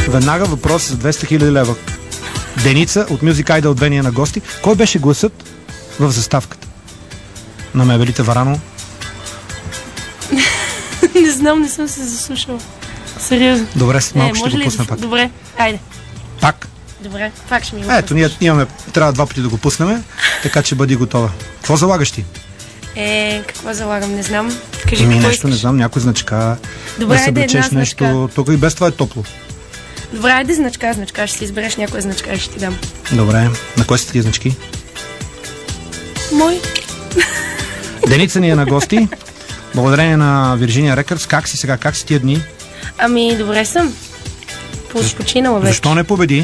Веднага въпрос за 200 000 лева. Деница от Music Idol 2 ни е на гости. Кой беше гласът в заставката на мебелите Варано? Не знам, не съм се заслушала. Сериозно. Добре, след малко ще го пусна пак. Добре, айде. Пак? Добре, пак ще ми го Ето, ние имаме, трябва 2 пъти да го пуснем, така че бъди готова. Какво залагаш ти? Какво залагам? Не знам. Кажи Ми какво нещо, искаш. Не знам, някой значка. Добре, да съблечеш нещо. значка. Тук и без това е топло. Добре, айде значка. Ще си избереш някоя значка и ще ти дам. Добре. На кой са тия значки? Мой. Деница ни е на гости. Благодарение на Virginia Records. Как си сега? Как си тия дни? Ами, добре съм. Починала вече. Защо не победи?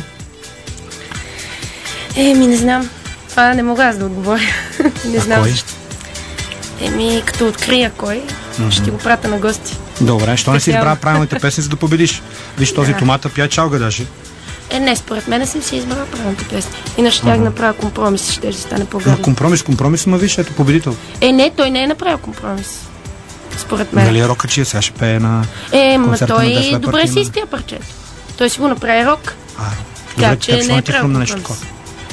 Не знам. Това не мога аз да отговоря. Не знам кой? защо. Като открия кой, ще ти го пратя на гости. Добре, що не си избра правилните песни, за да победиш? Виж, този томата пя чалга даже. Не, според мен съм си избрала правилните песни. Иначе ще направя компромис, ще стане по-гадно. Компромис, ма виж, ето победител. Не, той не е направил компромис. Според мен. Нали е рокачия, сега ще пее на концерта той на Дес Лепард. добре си изпия парчето. Той си го направи рок. Добре, че не е правил на нещо такова.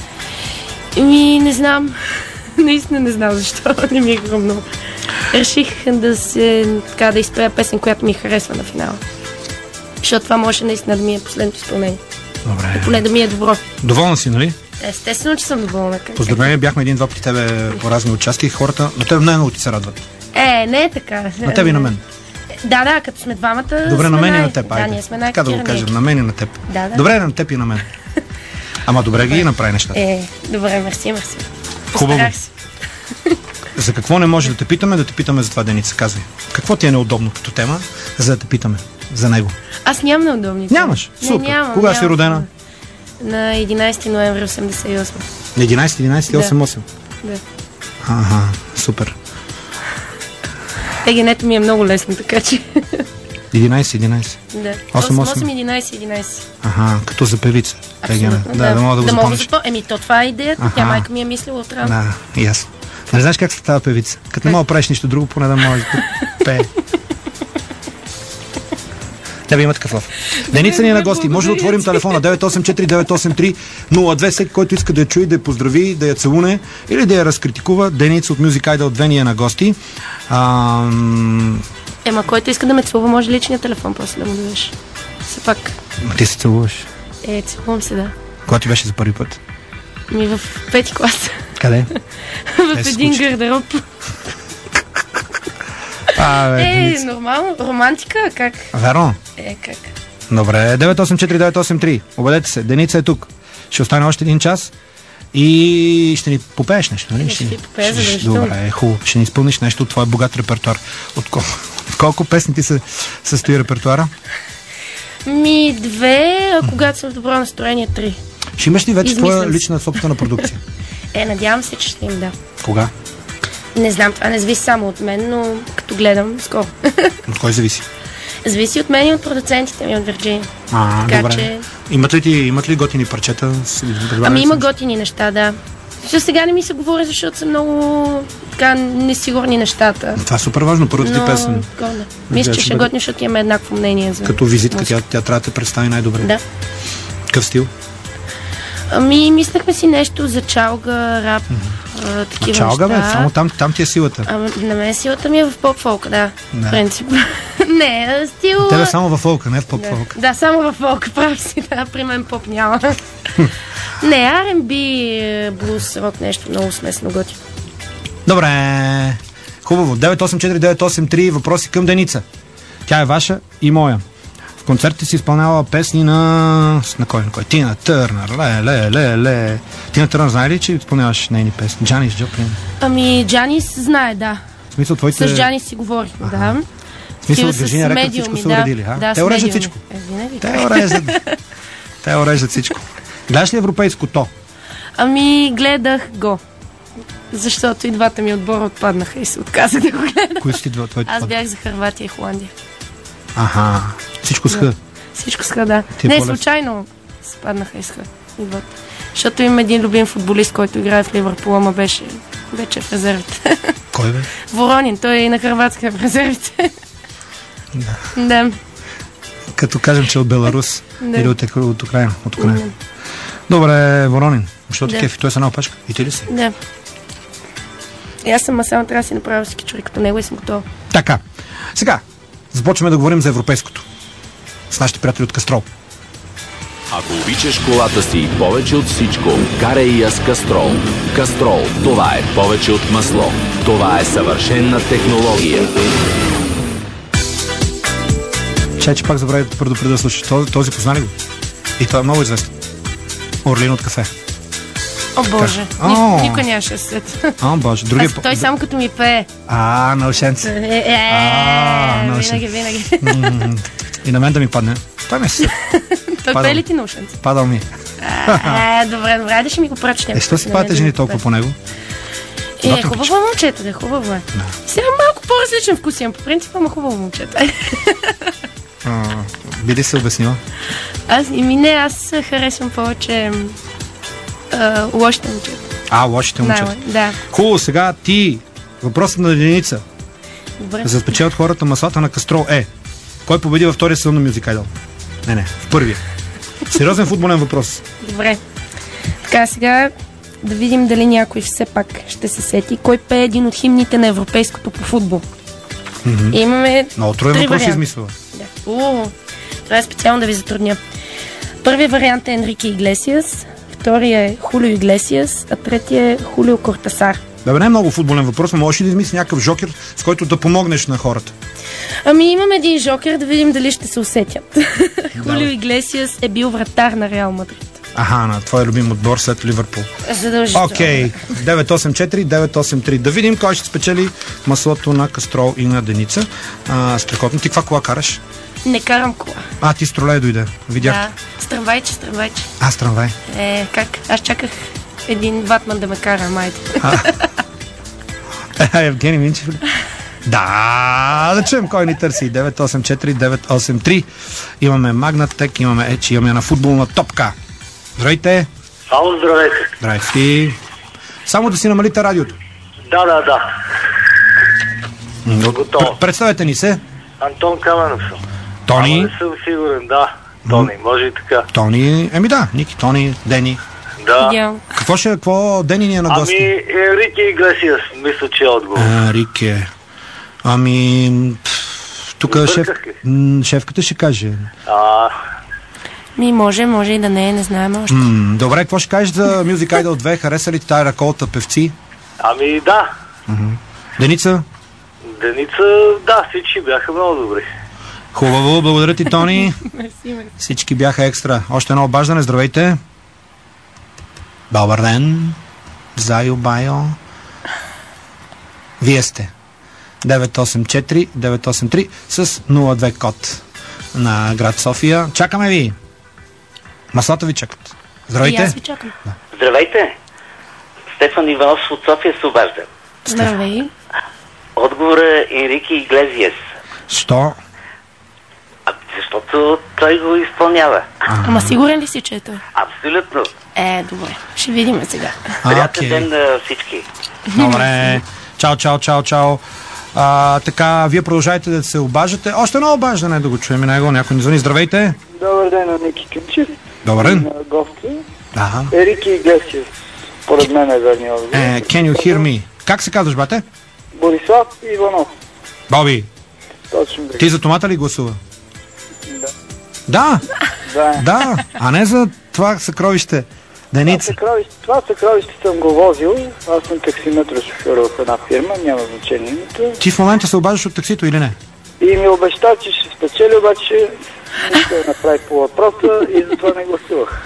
Не знам. Наистина не знам защо. Не ми е хрумно. Реших да изпея песен, която ми харесва на финала. Защото това може наистина да ми е последното изпълнение. Добре. И поне да ми е добро. Доволна си, нали? Естествено, че съм доволна. Поздравления, бяхме 1-2 при тебе по разни участия и хората на тебе много ти се радват. Не е така. На тебе и на мен. Да, като сме двамата. Добре, на мен и на теб. Да, ние сме така да го кажем, на мен и на теб. Да. Добре, на теб и на мен. Ама добре ги направи нещата. Добре, мерси. Хубаво. За какво не може да те питаме за това, Деница, казвай. Какво ти е неудобно като тема, за да те питаме за него? Аз нямам неудобни теми. Нямаш? Супер. Кога си родена? На 11 ноември 88. На 11-11-88? Да. Ага, супер. Егенето ми е много лесно, така че... 11-11? Да. 8-11? Ага, като за певица. Абсолютно, да мога да го запомниш. То това е идеята. Тя майка ми е мислила отрано. Да, ясно. Не знаеш как се става певица? Като не мога да правиш нищо друго, поне да можеш да пее. Тебе има такъв лъв. Деница ни е на гости. Може да отворим телефона 984-983-02. Всеки, който иска да я чуе, да я поздрави, да я целуне или да я разкритикува. Деница от Music Idol 2 ни е на гости. Който иска да ме целува, може личния телефон после да му дадеш. Все пак. Ти се целуваш? Целувам се, да. Кога ти беше за първи път? В 5-ти клас. Къде? В един гардероб. Нормално. Романтика, как? Верно? Как? Добре, 984-983. Обадете се, Деница е тук. Ще остане още един час и ще ни попееш нещо, нали? Ще ни попея, задължително. Добре, хубаво. Ще ни изпълниш нещо от твой богат репертуар. От колко песни ти се състои репертуара? 2, а когато съм в добро настроение 3. Ще имаш ли вече твоя лична собствена продукция? Надявам се, че ще им, да. Кога? Не знам, това не зависи само от мен, но като гледам, скоро. От кой зависи? Зависи от мен и от продуцентите ми от Virginia. Добре. Че... Имат ли готини парчета? Има готини неща, да. Сега не ми се говори, защото са много несигурни нещата. Това е супер важно, първата ти песен. Мисля, че ще готни, защото имаме еднакво мнение за като визитка, тя трябва да те представи най-добре. Да. Какъв стил? Мислехме си нещо за чалга, рап, такива чалга, неща. Бе, само там ти е силата. На мен силата ми е в поп-фолка, да. В принцип. Не, стил... Тебе само в фолка, не в поп-фолка. Да, само в фолка, прав си, да, при мен поп няма. Не, R&B, блуз, рок, нещо много смесно готи. Добре, хубаво. 984-983, въпроси към Деница. Тя е ваша и моя. В концертите си изпълнява песни на кой? Тина Търнър, ле. Тина Търнър знае ли, че изпълняваш нейни песни? Джанис Джоплин? Джанис знае, да. В смисъл, твоите... С Джанис си говорихме, да. В смисъл, Virginia Records всичко са уредили, да, те уреждат всичко. Те уреждат всичко. Гледаш ли европейското? Гледах го. Защото и двата ми отбора отпаднаха и се отказах да го гледам. Кои са ти твоите? Аз бях за Хърватия и Холандия. Аха, всичко с Х. Всичко с Х, да. Не, случайно спаднаха и с Х. Защото имам един любим футболист, който играе в Ливърпул, ама беше вече в резервите. Кой бе? Воронин, той е и на Хърватска в резервите. Да. Като кажем, че от Беларус или от Украина. Добре, Воронин. Защо ти кефи? Той е с една опашка. И ти ли си? Да. И аз съм, само трябва да си направя всички човек като него и съм готова. Така. Сега, започваме да говорим за европейското. С нашите приятели от Кастрол. Ако обичаш колата си повече от всичко, карай я с Кастрол. Кастрол, това е повече от масло. Това е съвършенна технология. Че пак забравя да предупредя да слушаш. Този позна ли го? И това е много известно. Орлин от кафе. О, Боже. Никой нямаше след. О, Боже. Той само като ми пее. Наушенци. Винаги. И на мен да ми падне. Той ме се. Той пее ли ти наушенци? Падал ми. Добре, да ще ми го прочетем. Що си падате жени толкова по него? Хубаво момчета, хубаво е. Сега малко по-различен вкус имам. По принцип, ама хубаво момчета. Би ли се обяснила? Аз харесвам повече лошите момчета. Лошите момчета. Да. Хубаво, сега ти. Въпросът на единица. Добре. За да спечелят хората маслата на Кастрол кой победи във втория сезон на Music Idol? Не, в първия. Сериозен футболен въпрос. Добре. Така, сега да видим дали някой все пак ще се сети. Кой пее един от химните на европейското по футбол? Имаме много труден въпрос измислява. Да. Това е специално да ви затрудня. Първият вариант е Енрике Иглесиас, втория е Хулио Иглесиас, а третия е Хулио Кортасар. Да, не е много футболен въпрос, но можеш ли да измислиш някакъв жокер, с който да помогнеш на хората? Имам един жокер, да видим дали ще се усетят. Хулио Иглесиас е бил вратар на Реал Мадрид. На твой любим отбор след Ливърпул. Задължително. Окей, 984-983. Да видим кой ще спечели маслото на Кастрол и на Деница. Страхотно. Ти каква кола караш? Не карам кола. Ти с тролей дойде. Видях. Да, с трамвайче. С трамвай. Как? Аз чаках един ватман да ме кара, майде. Евгений Минчев ли? Да чуем кой ни търси. 984-983. Имаме Магнатек, имаме Еч, имаме на футболна топка. Здравейте! Ало, здравейте! Здрасти! Само да си намалите радиото. Да. Готово. Представете ни се. Антон Каменов съм. Тони? Не съм сигурен, да. Тони, може и така. Тони, Ники, Тони, Дени. Да. Какво Дени ни е на гости? Енрике Иглесиас, мисля, че е отговор. Енрике. Тук шефката ще каже. Може и да не знаем още. Добре, какво ще кажеш за Music Idol 2? Хареса ли ти тая реколта певци? Да. Деница? Да, всички бяха много добри. Хубаво, благодаря ти, Тони. Всички бяха екстра. Още едно обаждане, здравейте. Добър ден. Зайо, Байо. Вие сте 984-983 с 02 код на град София. Чакаме ви. Маслата ви чакат. Здравейте. И аз ви чакам. Да. Здравейте. Стефан Иванов от София се обажда. Здравей. Отговор е Енрике Иглесиас. Що? Защото той го изпълнява. Ама сигурен ли си, че е той? Абсолютно. Добре. Ще видим сега. Приятен ден на всички. Добре. Чао. Така, вие продължайте да се обаждате. Още едно обаждане да го чуем и него. Някой ни звъни. Здравейте. Добър ден на Ники Кънчев. Добър ден. На гости. Енрике Иглесиас. Поред мен е верният отговор. Can you hear me? Как се казваш, бате? Борислав Иванов. Боби. Точно така. Ти за томата ли гласува? Да. Да. А не за това съкровище. Деница. Това съкровище съм го возил. Аз съм таксиметро шофьор в една фирма, няма значение името. Ти в момента се обаждаш от таксито или не? И ми обеща, че ще спечели, обаче не ще направи по въпроса и затова не гласувах.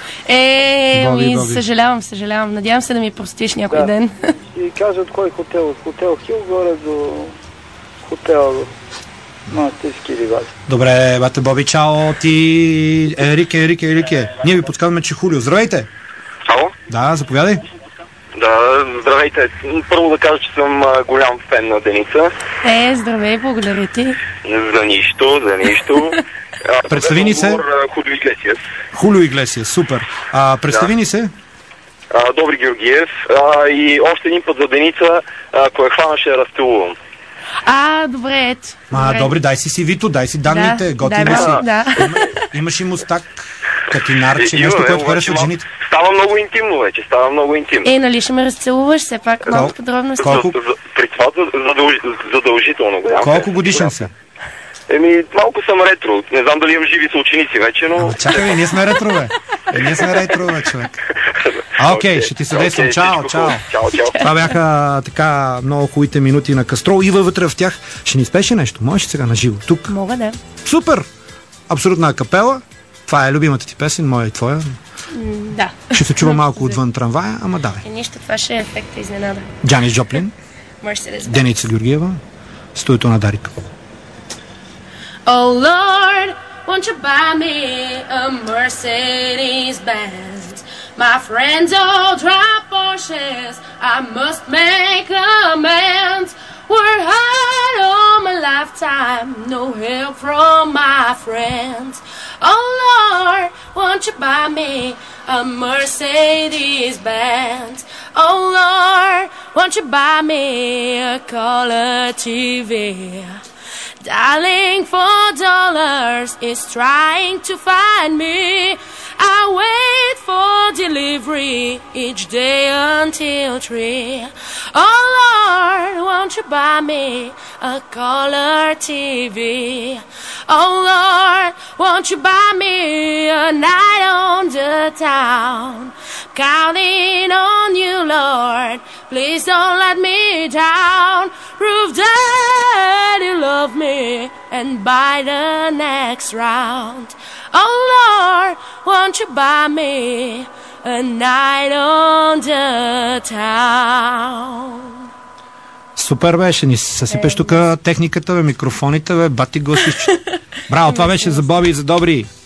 Съжалявам. Надявам се да ми простиш някой ден. И кажа от кой хотел? От хотел Хил горе до хотел Манастирски ливади. Добре, бате Боби, чао. Ти Енрике. Ние ви подсказваме, че Хулио. Здравейте. Ало? Да, заповядай. Да, здравейте. Първо да кажа, че съм голям фен на Деница. Здравей, благодаря ти. За нищо. Представи ни се. Хулио Иглесиас, супер. Представи ни се. Добри Георгиев. И още един път за Деница, ако я хвана, ще я разтилувам. Добре, ето. Добре, дай си CV-то, дай си данните, готино си. Да. Имаш и мустак, катинарче, нещо, което харесва от жените. Става много интимно вече, става много интимно. Нали ще ме разцелуваш все пак малко подробности? При това задължително. Колко годишен си? Малко съм ретро. Не знам дали имам живи съученици вече, но... Чакай, ние сме ретро, бе. Ние сме ретро, бе, човек. Окей, ще ти съдействам. Чао. Това бяха така много хубавите минути на Кастрол и вътре в тях. Ще ни спеше нещо? Можеш сега на живо? Тук? Мога, да. Супер! Абсолютна акапела. Това е любимата ти песен, моя и твоя. Да. Ще се чува малко отвън трамвая, ама давай. Нищо, това ще е ефекта изненада. Джанис Джоплин, Деница Георгиева, студиото на Дарик. Oh Lord, won't you buy me a Mercedes Benz? My friends all drive Porsches, I must make amends. Worked hard all my lifetime, no help from my friends. Oh Lord, won't you buy me a Mercedes Benz? Oh Lord, won't you buy me a color TV? Darling, $4 is trying to find me. I wait for delivery each day until 3. Oh Lord, won't you buy me a color TV? Oh Lord, won't you buy me a night on the town? Counting on you, Lord, please don't let me down. Prove that you love me and buy the next round. Oh Lord, won't you buy me a night on the town? Супер беше, ни съсипеш тук техниката, микрофоните, бати гости. Браво, това беше за Боби и за Добри.